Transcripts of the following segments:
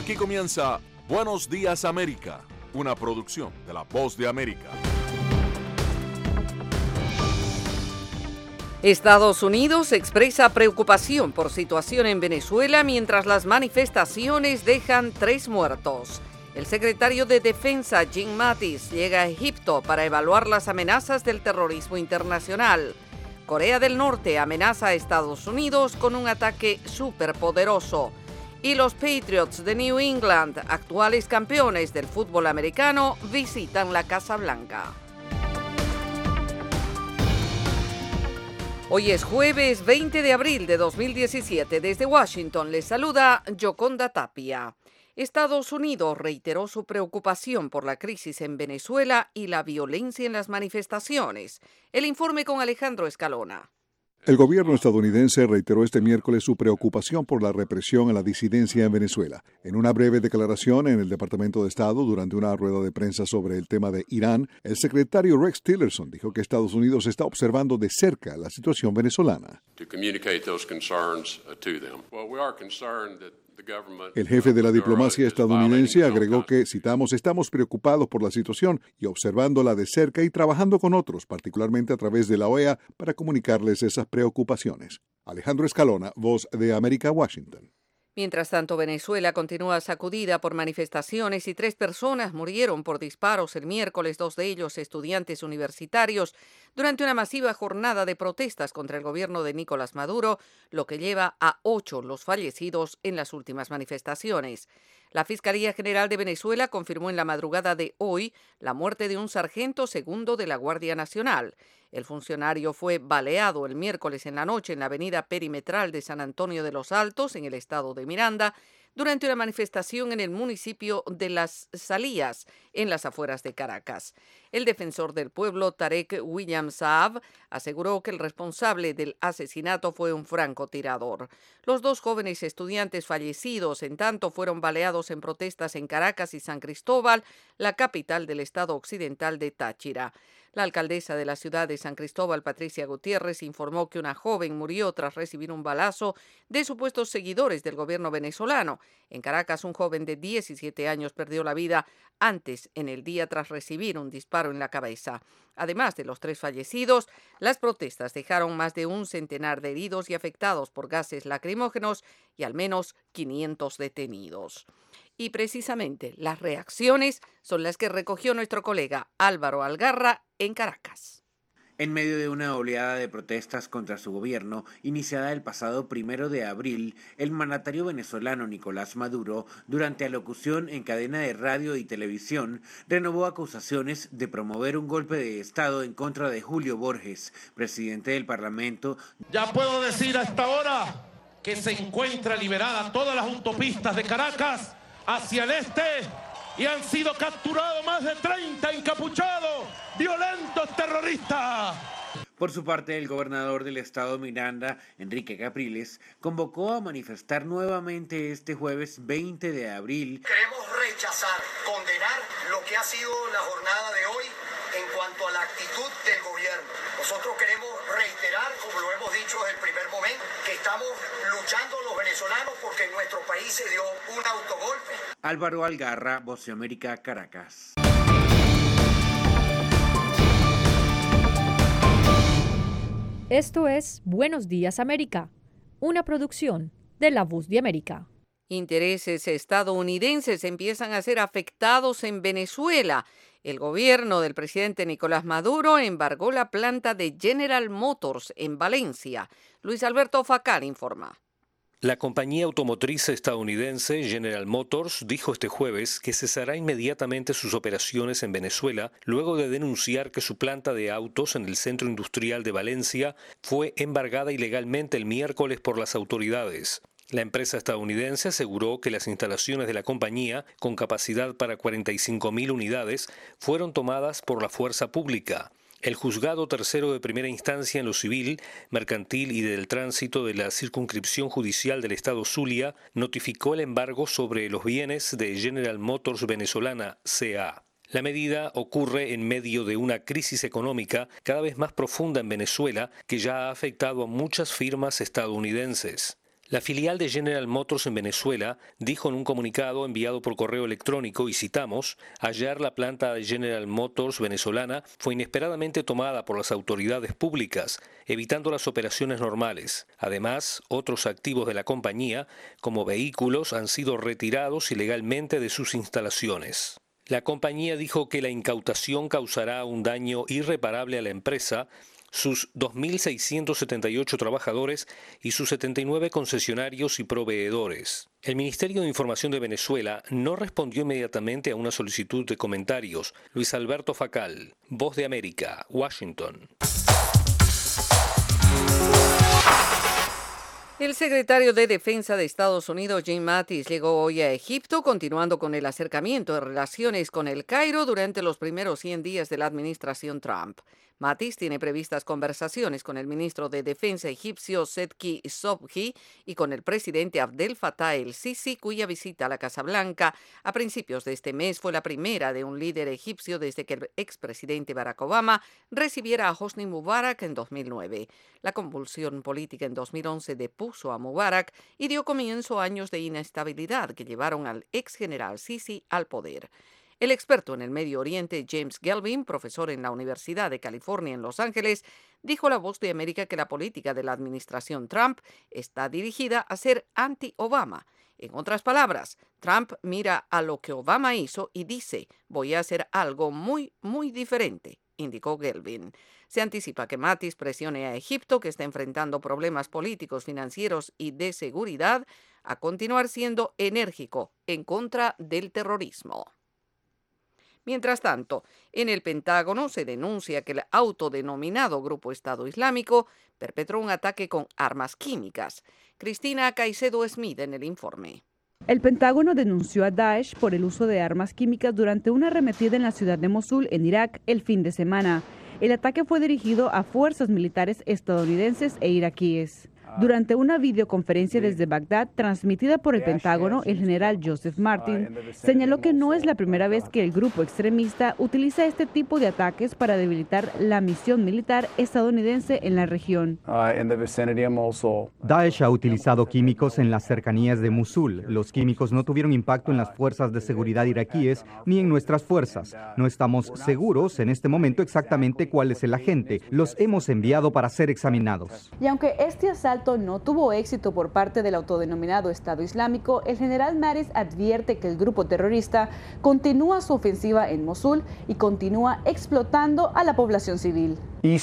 Aquí comienza Buenos Días América, una producción de La Voz de América. Estados Unidos expresa preocupación por situación en Venezuela mientras las manifestaciones dejan 3 muertos. El secretario de Defensa, Jim Mattis, llega a Egipto para evaluar las amenazas del terrorismo internacional. Corea del Norte amenaza a Estados Unidos con un ataque superpoderoso. Y los Patriots de New England, actuales campeones del fútbol americano, visitan la Casa Blanca. Hoy es jueves 20 de abril de 2017. Desde Washington les saluda Yoconda Tapia. Estados Unidos reiteró su preocupación por la crisis en Venezuela y la violencia en las manifestaciones. El informe con Alejandro Escalona. El gobierno estadounidense reiteró este miércoles su preocupación por la represión a la disidencia en Venezuela. En una breve declaración en el Departamento de Estado durante una rueda de prensa sobre el tema de Irán, el secretario Rex Tillerson dijo que Estados Unidos está observando de cerca la situación venezolana. El jefe de la diplomacia estadounidense agregó que, citamos, estamos preocupados por la situación y observándola de cerca y trabajando con otros, particularmente a través de la OEA, para comunicarles esas preocupaciones. Alejandro Escalona, Voz de América, Washington. Mientras tanto, Venezuela continúa sacudida por manifestaciones y 3 personas murieron por disparos el miércoles, 2 de ellos estudiantes universitarios, durante una masiva jornada de protestas contra el gobierno de Nicolás Maduro, lo que lleva a 8 los fallecidos en las últimas manifestaciones. La Fiscalía General de Venezuela confirmó en la madrugada de hoy la muerte de un sargento segundo de la Guardia Nacional. El funcionario fue baleado el miércoles en la noche en la avenida perimetral de San Antonio de los Altos, en el estado de Miranda, durante una manifestación en el municipio de Las Salías, en las afueras de Caracas. El defensor del pueblo, Tarek William Saab, aseguró que el responsable del asesinato fue un francotirador. Los 2 jóvenes estudiantes fallecidos, en tanto, fueron baleados en protestas en Caracas y San Cristóbal, la capital del estado occidental de Táchira. La alcaldesa de la ciudad de San Cristóbal, Patricia Gutiérrez, informó que una joven murió tras recibir un balazo de supuestos seguidores del gobierno venezolano. En Caracas, un joven de 17 años perdió la vida antes en el día tras recibir un disparo en la cabeza. Además de los 3 fallecidos, las protestas dejaron más de un centenar de heridos y afectados por gases lacrimógenos y al menos 500 detenidos. Y precisamente las reacciones son las que recogió nuestro colega Álvaro Algarra en Caracas. En medio de una oleada de protestas contra su gobierno, iniciada el pasado 1 de abril, el mandatario venezolano Nicolás Maduro, durante alocución en cadena de radio y televisión, renovó acusaciones de promover un golpe de Estado en contra de Julio Borges, presidente del Parlamento. Ya puedo decir hasta ahora que se encuentra liberada todas las autopistas de Caracas hacia el este y han sido capturados más de 30 encapuchados violentos terroristas. Por su parte, el gobernador del estado Miranda, Enrique Capriles, convocó a manifestar nuevamente este jueves 20 de abril. Queremos rechazar, condenar lo que ha sido la jornada de hoy en cuanto a la actitud del gobierno. Nosotros queremos reiterar, como lo hemos dicho desde el primer momento, que estamos luchando los venezolanos porque en nuestro país se dio un autogolpe. Álvaro Algarra, Voz de América, Caracas. Esto es Buenos Días América, una producción de La Voz de América. Intereses estadounidenses empiezan a ser afectados en Venezuela. El gobierno del presidente Nicolás Maduro embargó la planta de General Motors en Valencia. Luis Alberto Facal informa. La compañía automotriz estadounidense General Motors dijo este jueves que cesará inmediatamente sus operaciones en Venezuela luego de denunciar que su planta de autos en el centro industrial de Valencia fue embargada ilegalmente el miércoles por las autoridades. La empresa estadounidense aseguró que las instalaciones de la compañía, con capacidad para 45.000 unidades, fueron tomadas por la fuerza pública. El juzgado tercero de primera instancia en lo civil, mercantil y del tránsito de la circunscripción judicial del estado Zulia notificó el embargo sobre los bienes de General Motors Venezolana C.A. La medida ocurre en medio de una crisis económica cada vez más profunda en Venezuela que ya ha afectado a muchas firmas estadounidenses. La filial de General Motors en Venezuela dijo en un comunicado enviado por correo electrónico, y citamos, ayer la planta de General Motors venezolana fue inesperadamente tomada por las autoridades públicas, evitando las operaciones normales. Además, otros activos de la compañía, como vehículos, han sido retirados ilegalmente de sus instalaciones. La compañía dijo que la incautación causará un daño irreparable a la empresa, sus 2.678 trabajadores y sus 79 concesionarios y proveedores. El Ministerio de Información de Venezuela no respondió inmediatamente a una solicitud de comentarios. Luis Alberto Facal, Voz de América, Washington. El secretario de Defensa de Estados Unidos, Jim Mattis, llegó hoy a Egipto, continuando con el acercamiento de relaciones con El Cairo durante los primeros 100 días de la administración Trump. Mattis tiene previstas conversaciones con el ministro de Defensa egipcio Sedki Sobhi y con el presidente Abdel Fattah el-Sisi, cuya visita a la Casa Blanca a principios de este mes fue la primera de un líder egipcio desde que el expresidente Barack Obama recibiera a Hosni Mubarak en 2009. La convulsión política en 2011 depuso a Mubarak y dio comienzo a años de inestabilidad que llevaron al ex general Sisi al poder. El experto en el Medio Oriente, James Gelvin, profesor en la Universidad de California en Los Ángeles, dijo a La Voz de América que la política de la administración Trump está dirigida a ser anti-Obama. En otras palabras, Trump mira a lo que Obama hizo y dice, voy a hacer algo muy, muy diferente, indicó Gelvin. Se anticipa que Mattis presione a Egipto, que está enfrentando problemas políticos, financieros y de seguridad, a continuar siendo enérgico en contra del terrorismo. Mientras tanto, en el Pentágono se denuncia que el autodenominado Grupo Estado Islámico perpetró un ataque con armas químicas. Cristina Caicedo Smith en el informe. El Pentágono denunció a Daesh por el uso de armas químicas durante una arremetida en la ciudad de Mosul, en Irak, el fin de semana. El ataque fue dirigido a fuerzas militares estadounidenses e iraquíes. Durante una videoconferencia desde Bagdad, transmitida por el Pentágono, el general Joseph Martin señaló que no es la primera vez que el grupo extremista utiliza este tipo de ataques para debilitar la misión militar estadounidense en la región. Daesh ha utilizado químicos en las cercanías de Mosul. Los químicos no tuvieron impacto en las fuerzas de seguridad iraquíes ni en nuestras fuerzas. No estamos seguros en este momento exactamente cuál es el agente. Los hemos enviado para ser examinados. Y aunque este asalto no tuvo éxito por parte del autodenominado Estado Islámico, el general Mattis advierte que el grupo terrorista continúa su ofensiva en Mosul y continúa explotando a la población civil.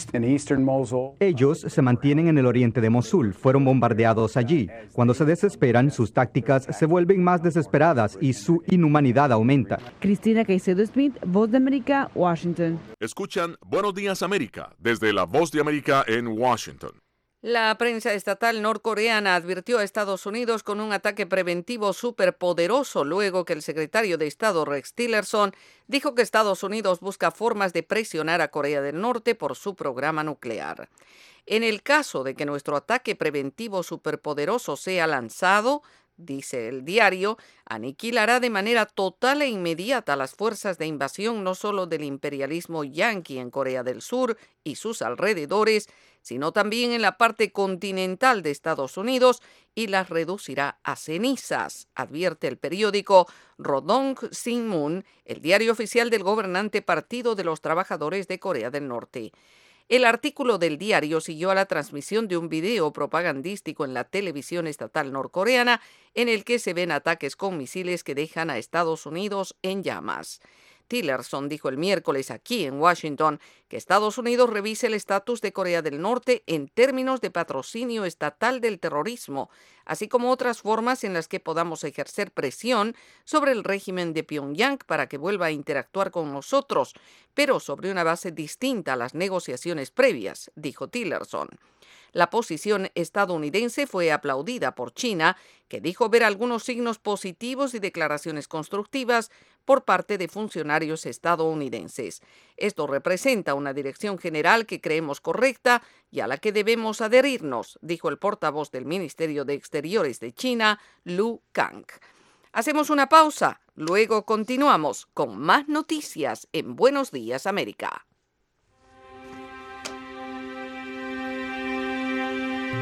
Ellos se mantienen en el oriente de Mosul, fueron bombardeados allí. Cuando se desesperan, sus tácticas se vuelven más desesperadas y su inhumanidad aumenta. Cristina Caicedo Smith, Voz de América, Washington. Escuchan Buenos Días América desde La Voz de América en Washington. La prensa estatal norcoreana advirtió a Estados Unidos con un ataque preventivo superpoderoso luego que el secretario de Estado Rex Tillerson dijo que Estados Unidos busca formas de presionar a Corea del Norte por su programa nuclear. En el caso de que nuestro ataque preventivo superpoderoso sea lanzado, dice el diario, aniquilará de manera total e inmediata las fuerzas de invasión no solo del imperialismo yanqui en Corea del Sur y sus alrededores, sino también en la parte continental de Estados Unidos y las reducirá a cenizas, advierte el periódico Rodong Sinmun, el diario oficial del gobernante Partido de los Trabajadores de Corea del Norte. El artículo del diario siguió a la transmisión de un video propagandístico en la televisión estatal norcoreana en el que se ven ataques con misiles que dejan a Estados Unidos en llamas. Tillerson dijo el miércoles aquí en Washington que Estados Unidos revise el estatus de Corea del Norte en términos de patrocinio estatal del terrorismo, así como otras formas en las que podamos ejercer presión sobre el régimen de Pyongyang para que vuelva a interactuar con nosotros, pero sobre una base distinta a las negociaciones previas, dijo Tillerson. La posición estadounidense fue aplaudida por China, que dijo ver algunos signos positivos y declaraciones constructivas por parte de funcionarios estadounidenses. Esto representa una dirección general que creemos correcta y a la que debemos adherirnos, dijo el portavoz del Ministerio de Exteriores de China, Lu Kang. Hacemos una pausa, luego continuamos con más noticias en Buenos Días América.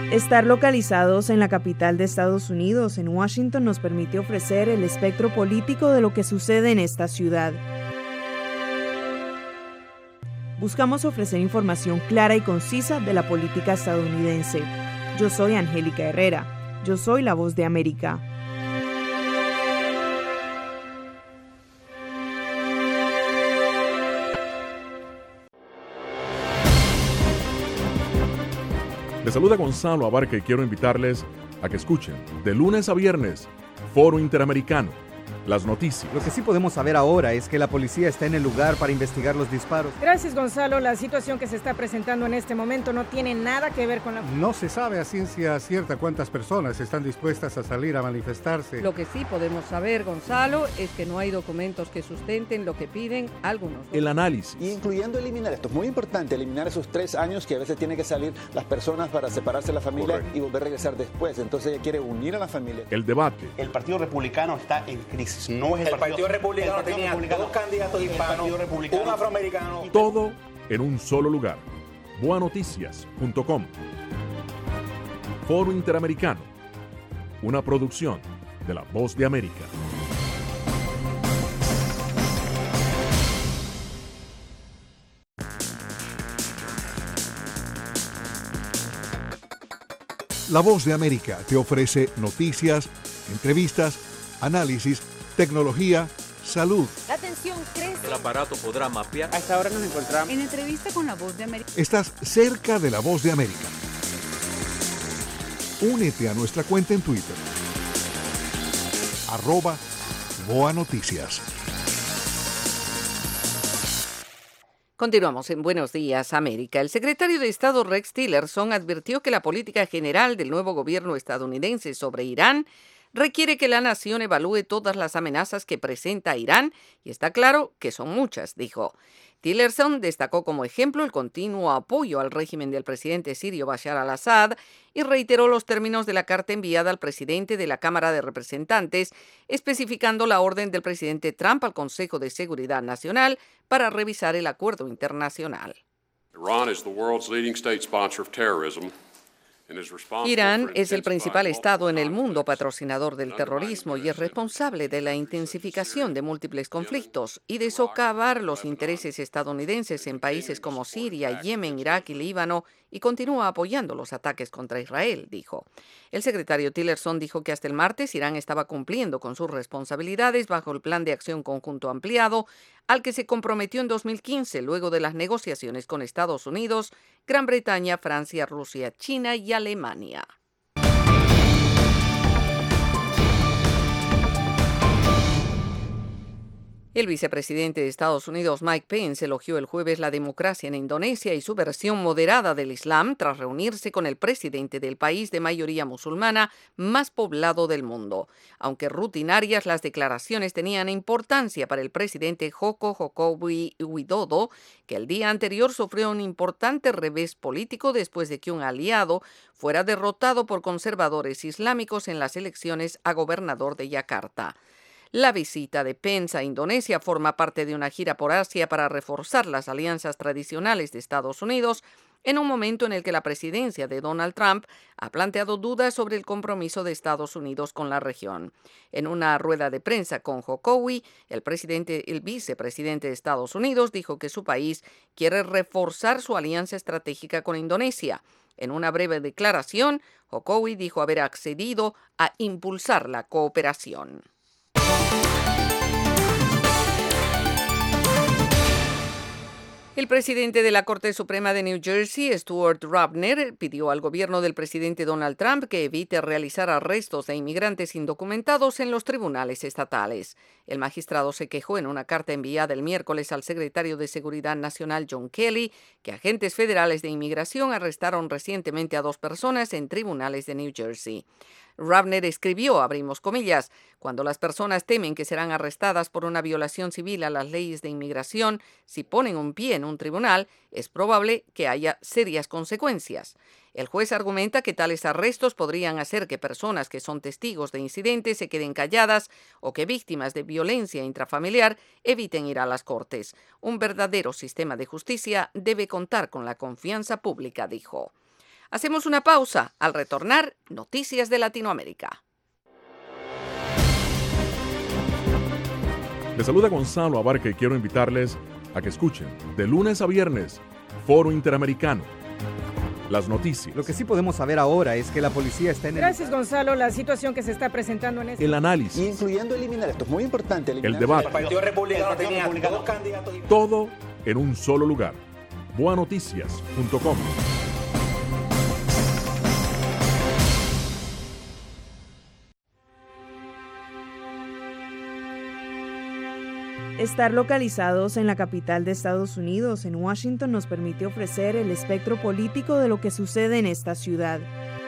Estar localizados en la capital de Estados Unidos, en Washington, nos permite ofrecer el espectro político de lo que sucede en esta ciudad. Buscamos ofrecer información clara y concisa de la política estadounidense. Yo soy Angélica Herrera. Yo soy la Voz de América. Les saluda Gonzalo Abarca y quiero invitarles a que escuchen de lunes a viernes Foro Interamericano, las noticias. Lo que sí podemos saber ahora es que la policía está en el lugar para investigar los disparos. Gracias, Gonzalo. La situación que se está presentando en este momento no tiene nada que ver con la... No se sabe a ciencia cierta cuántas personas están dispuestas a salir a manifestarse. Lo que sí podemos saber, Gonzalo, es que no hay documentos que sustenten lo que piden algunos. El análisis. Incluyendo eliminar, esto es muy importante, eliminar esos 3 años que a veces tienen que salir las personas para separarse de la familia. Correcto. Y volver a regresar después. Entonces ella quiere unir a la familia. El debate. El Partido Republicano está en crisis. No es el Partido Republicano tenía 2 candidatos hispanos, un afroamericano. Todo en un solo lugar. Boanoticias.com. Foro Interamericano. Una producción de La Voz de América. La Voz de América te ofrece noticias, entrevistas, análisis, tecnología, salud. La tensión crece. El aparato podrá mapear. A esta hora nos encontramos en entrevista con La Voz de América. Estás cerca de La Voz de América. Únete a nuestra cuenta en Twitter. @BoaNoticias. Continuamos en Buenos Días, América. El secretario de Estado Rex Tillerson advirtió que la política general del nuevo gobierno estadounidense sobre Irán requiere que la nación evalúe todas las amenazas que presenta Irán, y está claro que son muchas, dijo. Tillerson destacó como ejemplo el continuo apoyo al régimen del presidente sirio Bashar al-Assad y reiteró los términos de la carta enviada al presidente de la Cámara de Representantes, especificando la orden del presidente Trump al Consejo de Seguridad Nacional para revisar el acuerdo internacional. Irán es el principal Estado en el mundo patrocinador del terrorismo y es responsable de la intensificación de múltiples conflictos y de socavar los intereses estadounidenses en países como Siria, Yemen, Irak y Líbano, y continúa apoyando los ataques contra Israel, dijo. El secretario Tillerson dijo que hasta el martes Irán estaba cumpliendo con sus responsabilidades bajo el Plan de Acción Conjunto Ampliado, al que se comprometió en 2015 luego de las negociaciones con Estados Unidos, Gran Bretaña, Francia, Rusia, China y Alemania. El vicepresidente de Estados Unidos, Mike Pence, elogió el jueves la democracia en Indonesia y su versión moderada del Islam tras reunirse con el presidente del país de mayoría musulmana más poblado del mundo. Aunque rutinarias, las declaraciones tenían importancia para el presidente Joko Widodo, que el día anterior sufrió un importante revés político después de que un aliado fuera derrotado por conservadores islámicos en las elecciones a gobernador de Yakarta. La visita de Pence a Indonesia forma parte de una gira por Asia para reforzar las alianzas tradicionales de Estados Unidos en un momento en el que la presidencia de Donald Trump ha planteado dudas sobre el compromiso de Estados Unidos con la región. En una rueda de prensa con Jokowi, el vicepresidente de Estados Unidos dijo que su país quiere reforzar su alianza estratégica con Indonesia. En una breve declaración, Jokowi dijo haber accedido a impulsar la cooperación. El presidente de la Corte Suprema de New Jersey, Stuart Rubner, pidió al gobierno del presidente Donald Trump que evite realizar arrestos de inmigrantes indocumentados en los tribunales estatales. El magistrado se quejó en una carta enviada el miércoles al secretario de Seguridad Nacional, John Kelly, que agentes federales de inmigración arrestaron recientemente a 2 personas en tribunales de New Jersey. Rubner escribió, abrimos comillas, cuando las personas temen que serán arrestadas por una violación civil a las leyes de inmigración, si ponen un pie en un tribunal, es probable que haya serias consecuencias. El juez argumenta que tales arrestos podrían hacer que personas que son testigos de incidentes se queden calladas o que víctimas de violencia intrafamiliar eviten ir a las cortes. Un verdadero sistema de justicia debe contar con la confianza pública, dijo. Hacemos una pausa. Al retornar, noticias de Latinoamérica. Les saluda Gonzalo Abarca y quiero invitarles a que escuchen de lunes a viernes Foro Interamericano. Las noticias. Lo que sí podemos saber ahora es que la policía está en Gracias, Gonzalo. La situación que se está presentando en este... El análisis. Incluyendo eliminar, esto es muy importante. El debate. El Partido Republicano tenía dos candidatos. Todo en un solo lugar. Boanoticias.com. Estar localizados en la capital de Estados Unidos, en Washington, nos permite ofrecer el espectro político de lo que sucede en esta ciudad.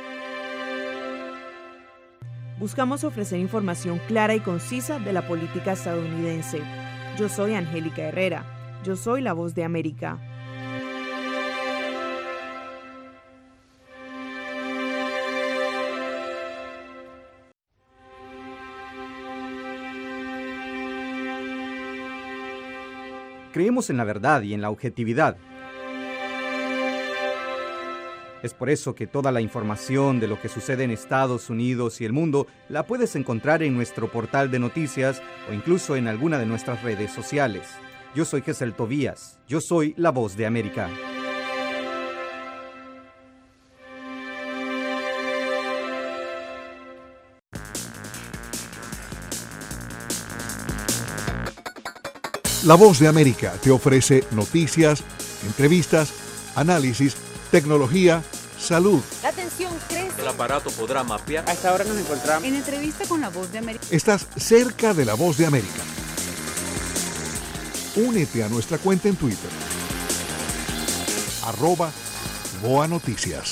Buscamos ofrecer información clara y concisa de la política estadounidense. Yo soy Angélica Herrera. Yo soy la Voz de América. Creemos en la verdad y en la objetividad. Es por eso que toda la información de lo que sucede en Estados Unidos y el mundo la puedes encontrar en nuestro portal de noticias o incluso en alguna de nuestras redes sociales. Yo soy Gesell Tobías. Yo soy la Voz de América. La Voz de América te ofrece noticias, entrevistas, análisis, tecnología, salud. La tensión crece. El aparato podrá mapear. A esta hora nos encontramos En entrevista con La Voz de América. Estás cerca de La Voz de América. Únete a nuestra cuenta en Twitter. @BoaNoticias.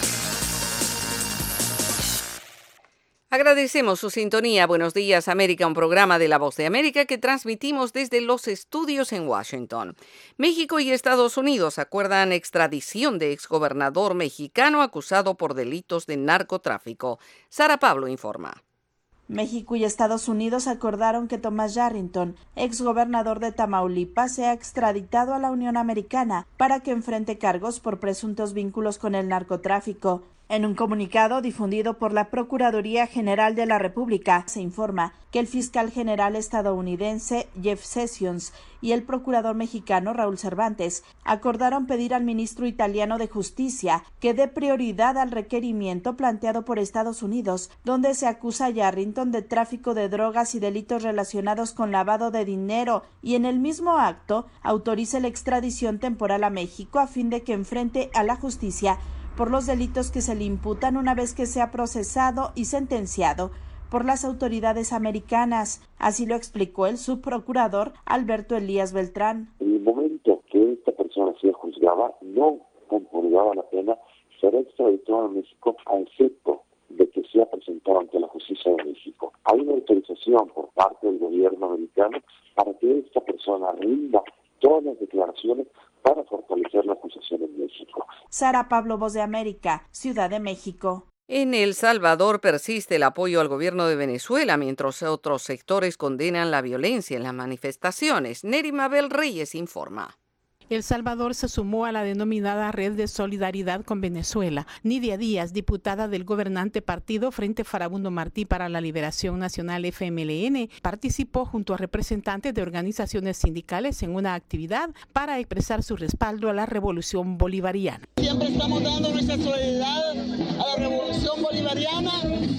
Agradecemos su sintonía. Buenos días, América, un programa de La Voz de América que transmitimos desde los estudios en Washington. México y Estados Unidos acuerdan extradición de exgobernador mexicano acusado por delitos de narcotráfico. Sara Pablo informa. México y Estados Unidos acordaron que Thomas Yarrington, exgobernador de Tamaulipas, sea extraditado a la Unión Americana para que enfrente cargos por presuntos vínculos con el narcotráfico. En un comunicado difundido por la Procuraduría General de la República, se informa que el fiscal general estadounidense Jeff Sessions y el procurador mexicano Raúl Cervantes acordaron pedir al ministro italiano de Justicia que dé prioridad al requerimiento planteado por Estados Unidos, donde se acusa a Yarrington de tráfico de drogas y delitos relacionados con lavado de dinero, y en el mismo acto autorice la extradición temporal a México a fin de que enfrente a la justicia por los delitos que se le imputan una vez que sea procesado y sentenciado por las autoridades americanas. Así lo explicó el subprocurador Alberto Elías Beltrán. En el momento que esta persona sea juzgada, no compurgaba la pena, será extraditado a México a efecto de que sea presentado ante la justicia de México. Hay una autorización por parte del gobierno americano para que esta persona rinda todas las declaraciones para fortalecer la acusación en México. Sara Pablo, Voz de América, Ciudad de México. En El Salvador persiste el apoyo al gobierno de Venezuela, mientras otros sectores condenan la violencia en las manifestaciones. Neri Mabel Reyes informa. El Salvador se sumó a la denominada Red de Solidaridad con Venezuela. Nidia Díaz, diputada del gobernante partido Frente Farabundo Martí para la Liberación Nacional FMLN, participó junto a representantes de organizaciones sindicales en una actividad para expresar su respaldo a la revolución bolivariana. Siempre estamos dando nuestra solidaridad a la revolución bolivariana,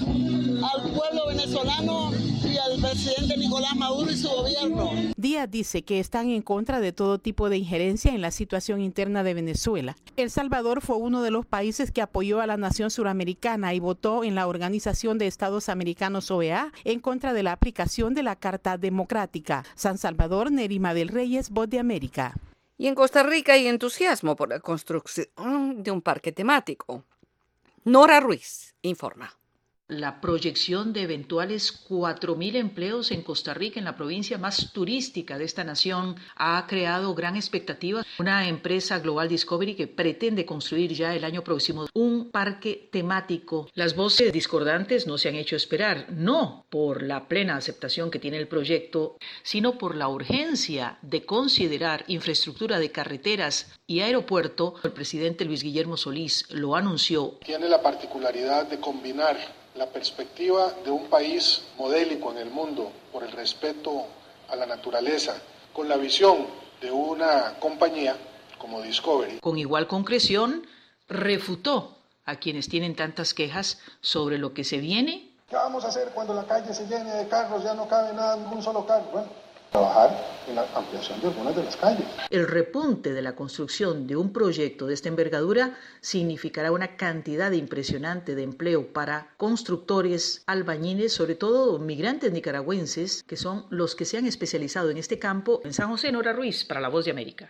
al pueblo venezolano y al presidente Nicolás Maduro y su gobierno. Díaz dice que están en contra de todo tipo de injerencia en la situación interna de Venezuela. El Salvador fue uno de los países que apoyó a la nación suramericana y votó en la Organización de Estados Americanos OEA en contra de la aplicación de la Carta Democrática. San Salvador, Neri Mabel Reyes, Voz de América. Y en Costa Rica hay entusiasmo por la construcción de un parque temático. Nora Ruiz informa. La proyección de eventuales 4.000 empleos en Costa Rica, en la provincia más turística de esta nación, ha creado gran expectativa. Una empresa Global Discovery que pretende construir ya el año próximo un parque temático. Las voces discordantes no se han hecho esperar, no por la plena aceptación que tiene el proyecto, sino por la urgencia de considerar infraestructura de carreteras y aeropuerto. El presidente Luis Guillermo Solís lo anunció. Tiene la particularidad de combinar la perspectiva de un país modélico en el mundo por el respeto a la naturaleza con la visión de una compañía como Discovery. Con igual concreción, refutó a quienes tienen tantas quejas sobre lo que se viene. ¿Qué vamos a hacer cuando la calle se llene de carros, ya no cabe nada, ningún solo carro? Bueno, trabajar en la ampliación de algunas de las calles. El repunte de la construcción de un proyecto de esta envergadura significará una cantidad impresionante de empleo para constructores, albañiles, sobre todo migrantes nicaragüenses, que son los que se han especializado en este campo. En San José, Nora Ruiz, para La Voz de América.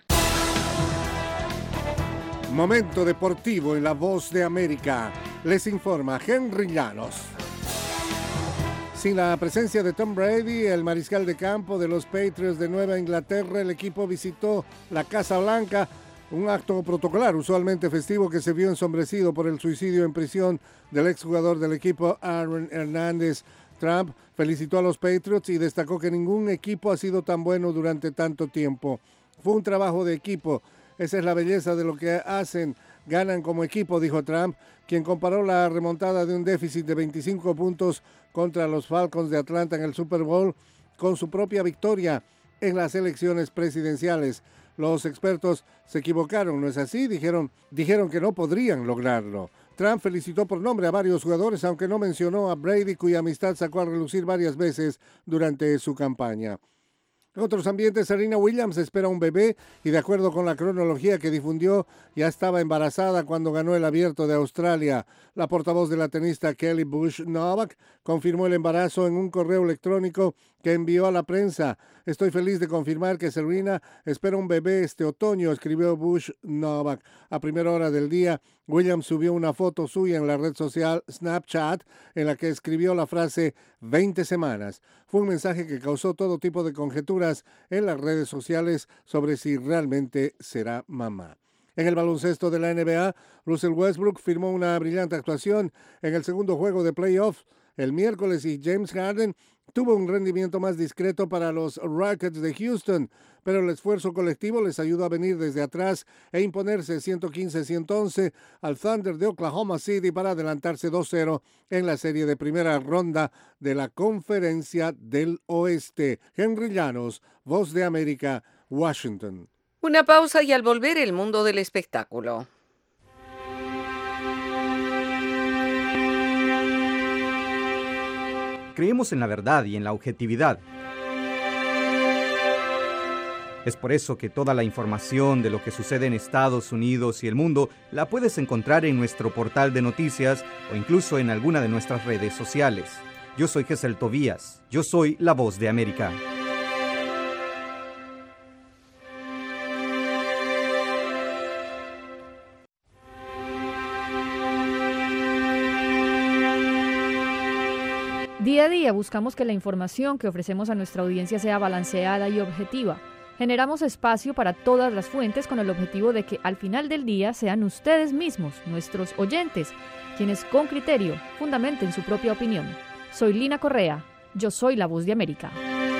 Momento deportivo en La Voz de América. Les informa Henry Llanos. Sin la presencia de Tom Brady, el mariscal de campo de los Patriots de Nueva Inglaterra, el equipo visitó la Casa Blanca, un acto protocolar usualmente festivo que se vio ensombrecido por el suicidio en prisión del exjugador del equipo Aaron Hernández. Trump felicitó a los Patriots y destacó que ningún equipo ha sido tan bueno durante tanto tiempo. Fue un trabajo de equipo, esa es la belleza de lo que hacen. Ganan como equipo, dijo Trump, quien comparó la remontada de un déficit de 25 puntos contra los Falcons de Atlanta en el Super Bowl con su propia victoria en las elecciones presidenciales. Los expertos se equivocaron, ¿no es así? Dijeron que no podrían lograrlo. Trump felicitó por nombre a varios jugadores, aunque no mencionó a Brady, cuya amistad sacó a relucir varias veces durante su campaña. En otros ambientes, Serena Williams espera un bebé y, de acuerdo con la cronología que difundió, ya estaba embarazada cuando ganó el Abierto de Australia. La portavoz de la tenista Kelly Bush Novak confirmó el embarazo en un correo electrónico que envió a la prensa. Estoy feliz de confirmar que Serena espera un bebé este otoño, escribió Bush Novak. A primera hora del día, Williams subió una foto suya en la red social Snapchat en la que escribió la frase 20 semanas. Fue un mensaje que causó todo tipo de conjeturas en las redes sociales sobre si realmente será mamá. En el baloncesto de la NBA, Russell Westbrook firmó una brillante actuación en el segundo juego de playoffs el miércoles y James Harden tuvo un rendimiento más discreto para los Rockets de Houston, pero el esfuerzo colectivo les ayudó a venir desde atrás e imponerse 115-111 al Thunder de Oklahoma City para adelantarse 2-0 en la serie de primera ronda de la Conferencia del Oeste. Henry Llanos, Voz de América, Washington. Una pausa y al volver el mundo del espectáculo. Creemos en la verdad y en la objetividad. Es por eso que toda la información de lo que sucede en Estados Unidos y el mundo la puedes encontrar en nuestro portal de noticias o incluso en alguna de nuestras redes sociales. Yo soy Gesel Tobías. Yo soy La Voz de América. Día a día buscamos que la información que ofrecemos a nuestra audiencia sea balanceada y objetiva. Generamos espacio para todas las fuentes con el objetivo de que al final del día sean ustedes mismos, nuestros oyentes, quienes con criterio fundamenten su propia opinión. Soy Lina Correa. Yo soy La Voz de América.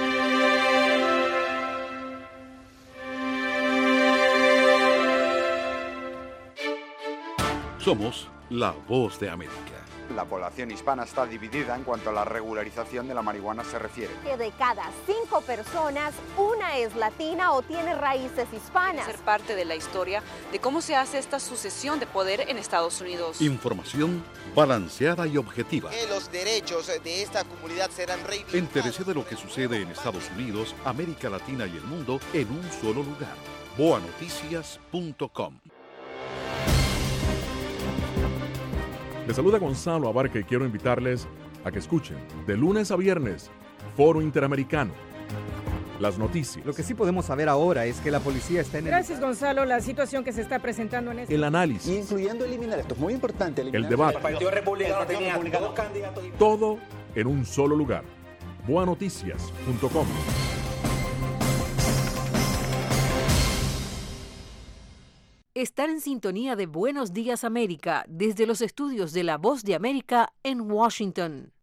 Somos La Voz de América. La población hispana está dividida en cuanto a la regularización de la marihuana se refiere. Que de cada 5 personas, una es latina o tiene raíces hispanas. Ser parte de la historia de cómo se hace esta sucesión de poder en Estados Unidos. Información balanceada y objetiva. Que los derechos de esta comunidad serán reivindicados. Entérese de lo que sucede en Estados Unidos, América Latina y el mundo en un solo lugar. boanoticias.com. Les saluda Gonzalo Abarca y quiero invitarles a que escuchen de lunes a viernes Foro Interamericano, las noticias. Lo que sí podemos saber ahora es que la policía está en Gracias, Gonzalo. La situación que se está presentando en este... El análisis. Incluyendo eliminar, esto es muy importante. El debate. El Partido Republicano tenía dos candidatos. Todo en un solo lugar. boanoticias.com. Estar en sintonía de Buenos Días América desde los estudios de La Voz de América en Washington.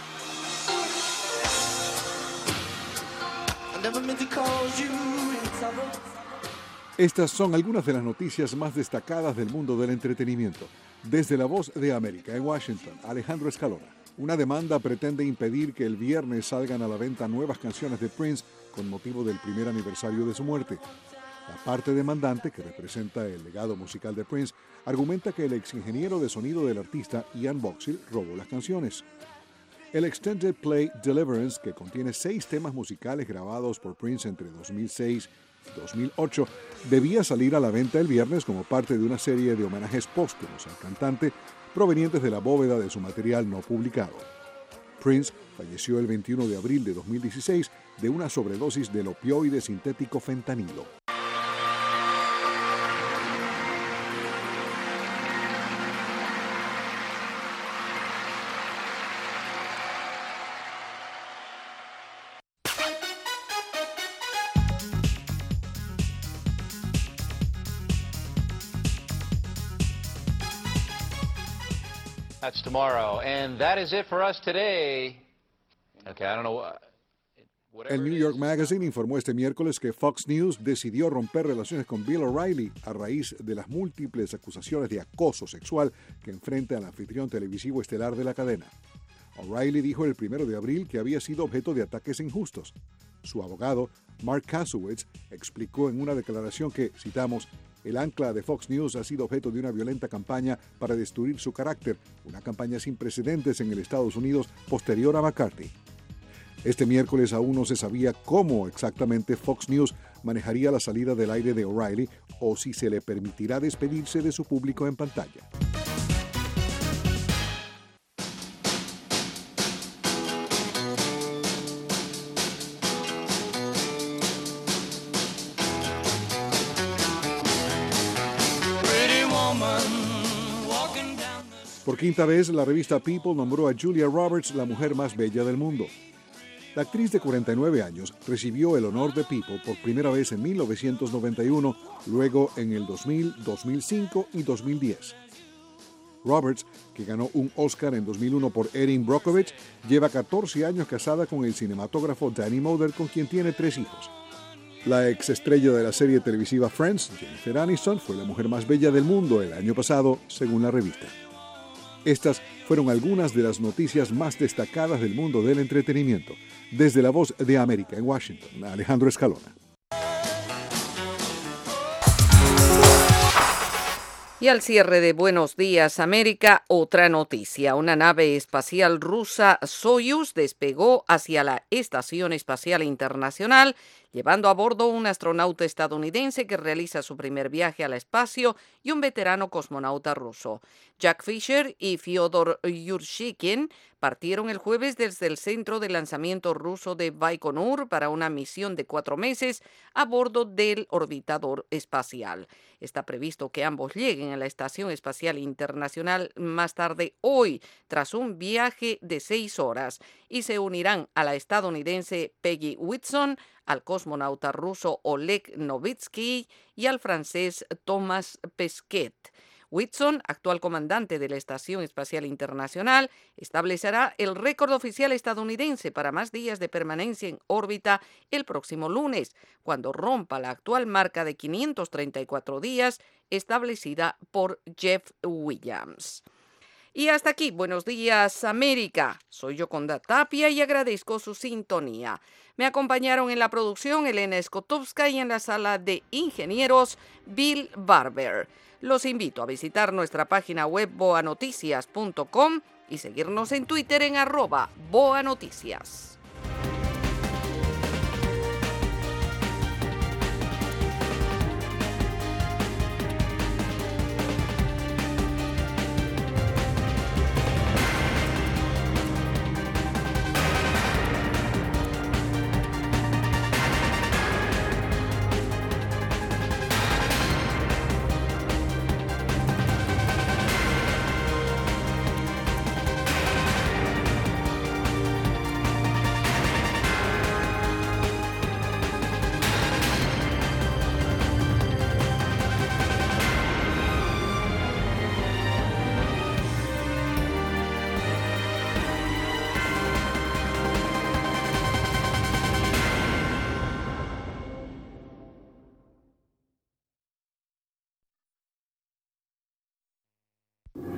Estas son algunas de las noticias más destacadas del mundo del entretenimiento. Desde La Voz de América en Washington, Alejandro Escalona. Una demanda pretende impedir que el viernes salgan a la venta nuevas canciones de Prince con motivo del primer aniversario de su muerte. La parte demandante, que representa el legado musical de Prince, argumenta que el ex ingeniero de sonido del artista, Ian Boxill, robó las canciones. El Extended Play Deliverance, que contiene 6 temas musicales grabados por Prince entre 2006 y 2008, debía salir a la venta el viernes como parte de una serie de homenajes póstumos al cantante provenientes de la bóveda de su material no publicado. Prince falleció el 21 de abril de 2016 de una sobredosis del opioide sintético fentanilo. That's tomorrow, and that is it for us today. Okay, I don't know. El New York Magazine informó este miércoles que Fox News decidió romper relaciones con Bill O'Reilly a raíz de las múltiples acusaciones de acoso sexual que enfrenta al anfitrión televisivo estelar de la cadena. O'Reilly dijo el 1 de abril que había sido objeto de ataques injustos. Su abogado, Mark Kasowitz, explicó en una declaración que, citamos, el ancla de Fox News ha sido objeto de una violenta campaña para destruir su carácter, una campaña sin precedentes en el Estados Unidos posterior a McCarthy. Este miércoles aún no se sabía cómo exactamente Fox News manejaría la salida del aire de O'Reilly o si se le permitirá despedirse de su público en pantalla. Por quinta vez, la revista People nombró a Julia Roberts la mujer más bella del mundo. La actriz de 49 años recibió el honor de People por primera vez en 1991, luego en el 2000, 2005 y 2010. Roberts, que ganó un Oscar en 2001 por Erin Brockovich, lleva 14 años casada con el cinematógrafo Danny Moder, con quien tiene 3 hijos. La exestrella de la serie televisiva Friends, Jennifer Aniston, fue la mujer más bella del mundo el año pasado, según la revista. Estas fueron algunas de las noticias más destacadas del mundo del entretenimiento. Desde La Voz de América en Washington, Alejandro Escalona. Y al cierre de Buenos Días América, otra noticia. Una nave espacial rusa Soyuz despegó hacia la Estación Espacial Internacional, llevando a bordo un astronauta estadounidense que realiza su primer viaje al espacio y un veterano cosmonauta ruso. Jack Fisher y Fyodor Yurshikin partieron el jueves desde el centro de lanzamiento ruso de Baikonur para una misión de 4 meses a bordo del orbitador espacial. Está previsto que ambos lleguen a la Estación Espacial Internacional más tarde hoy, tras un viaje de 6 horas, y se unirán a la estadounidense Peggy Whitson, al cosmonauta ruso Oleg Novitsky y al francés Thomas Pesquet. Whitson, actual comandante de la Estación Espacial Internacional, establecerá el récord oficial estadounidense para más días de permanencia en órbita el próximo lunes, cuando rompa la actual marca de 534 días establecida por Jeff Williams. Y hasta aquí, Buenos Días América. Soy Yoconda Tapia y agradezco su sintonía. Me acompañaron en la producción Elena Skotowska y en la sala de ingenieros Bill Barber. Los invito a visitar nuestra página web boanoticias.com y seguirnos en Twitter en @boanoticias.